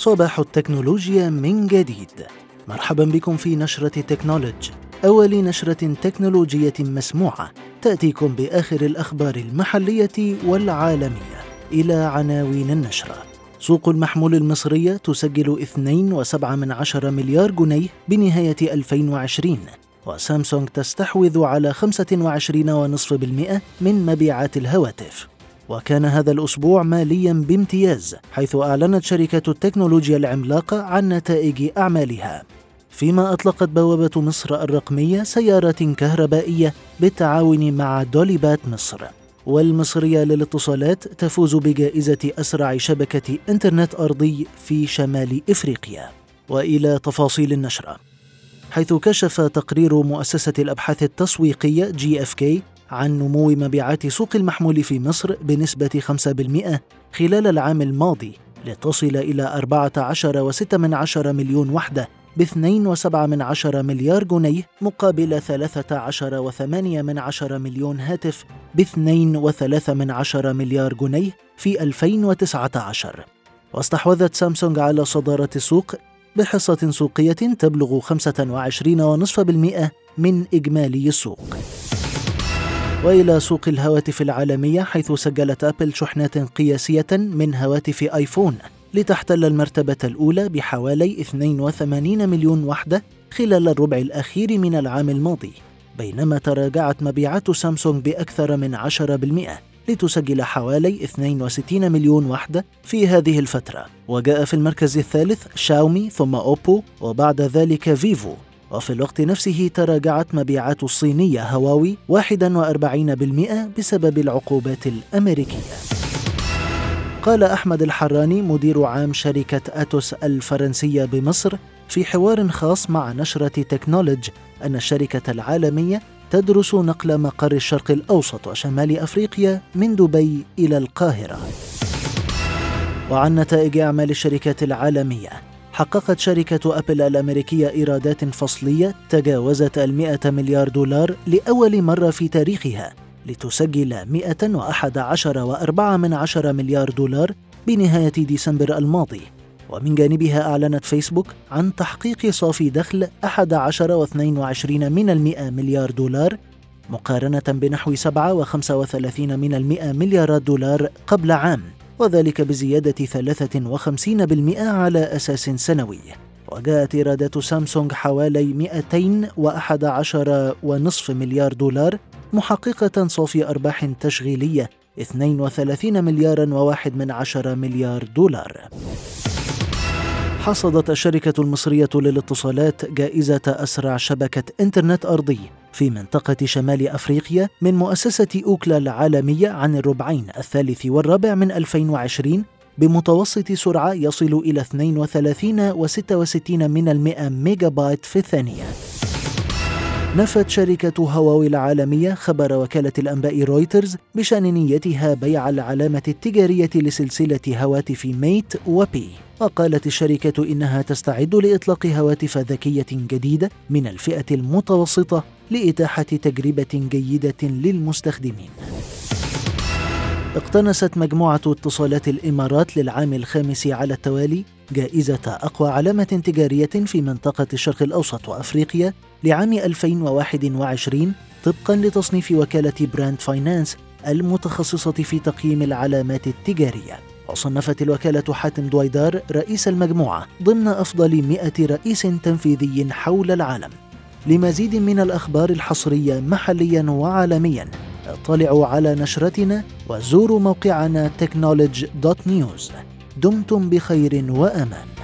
صباح التكنولوجيا من جديد. مرحبا بكم في نشرة تكنولوجي، أول نشرة تكنولوجية مسموعة تأتيكم بآخر الأخبار المحلية والعالمية. إلى عناوين النشرة: سوق المحمول المصرية تسجل 2.7 مليار جنيه بنهاية 2020، وسامسونج تستحوذ على 25.5% من مبيعات الهواتف. وكان هذا الأسبوع مالياً بامتياز، حيث أعلنت شركة التكنولوجيا العملاقة عن نتائج أعمالها، فيما أطلقت بوابة مصر الرقمية سيارات كهربائية بالتعاون مع دوليبات مصر. والمصرية للاتصالات تفوز بجائزة أسرع شبكة إنترنت أرضي في شمال إفريقيا. وإلى تفاصيل النشرة، حيث كشف تقرير مؤسسة الأبحاث التسويقية GfK عن نمو مبيعات سوق المحمول في مصر بنسبة 5% خلال العام الماضي، لتصل إلى 14.6 مليون وحدة ب2.7 مليار جنيه، مقابل 13.8 مليون هاتف ب2.3 مليار جنيه في 2019. واستحوذت سامسونج على صدارة السوق بحصة سوقية تبلغ 25.5% من إجمالي السوق. وإلى سوق الهواتف العالمية، حيث سجلت أبل شحنات قياسية من هواتف آيفون لتحتل المرتبة الأولى بحوالي 82 مليون وحدة خلال الربع الأخير من العام الماضي، بينما تراجعت مبيعات سامسونج بأكثر من 10% لتسجل حوالي 62 مليون وحدة في هذه الفترة. وجاء في المركز الثالث شاومي، ثم أوبو، وبعد ذلك فيفو. وفي الوقت نفسه تراجعت مبيعات الصينية هواوي 41% بسبب العقوبات الأمريكية. قال أحمد الحراني مدير عام شركة أتوس الفرنسية بمصر في حوار خاص مع نشرة تكنولوجي أن الشركة العالمية تدرس نقل مقر الشرق الأوسط وشمال أفريقيا من دبي إلى القاهرة. وعن نتائج أعمال الشركات العالمية، حققت شركة أبل الأمريكية إيرادات فصلية تجاوزت 100 مليار دولار لأول مرة في تاريخها، لتسجل 111.4 مليار دولار بنهاية ديسمبر الماضي. ومن جانبها أعلنت فيسبوك عن تحقيق صافي دخل 11.22 مليار دولار، مقارنة بنحو 7.35 مليارات دولار قبل عام، وذلك بزيادة 53% على أساس سنوي. وجاءت إيرادات سامسونج حوالي 211.5 مليار دولار، محققة صافي أرباح تشغيلية 32 مليار و1 مليار دولار. حصدت الشركة المصرية للاتصالات جائزة أسرع شبكة إنترنت أرضي في منطقة شمال أفريقيا من مؤسسة أوكلا العالمية عن الربعين الثالث والرابع من 2020 بمتوسط سرعة يصل إلى 32.66 ميجا بايت في الثانية. نفت شركة هواوي العالمية خبر وكالة الأنباء رويترز بشأن نيتها بيع العلامة التجارية لسلسلة هواتف ميت وبي. وقالت الشركة إنها تستعد لإطلاق هواتف ذكية جديدة من الفئة المتوسطة لإتاحة تجربة جيدة للمستخدمين. اقتنصت مجموعة اتصالات الإمارات للعام الخامس على التوالي جائزة أقوى علامة تجارية في منطقة الشرق الأوسط وأفريقيا لعام 2021، طبقاً لتصنيف وكالة براند فاينانس المتخصصة في تقييم العلامات التجارية. وصنفت الوكالة حاتم دويدار رئيس المجموعة ضمن أفضل 100 رئيس تنفيذي حول العالم. لمزيد من الأخبار الحصرية محلياً وعالمياً، اطلعوا على نشرتنا وزوروا موقعنا technology.news. دمتم بخير وأمان.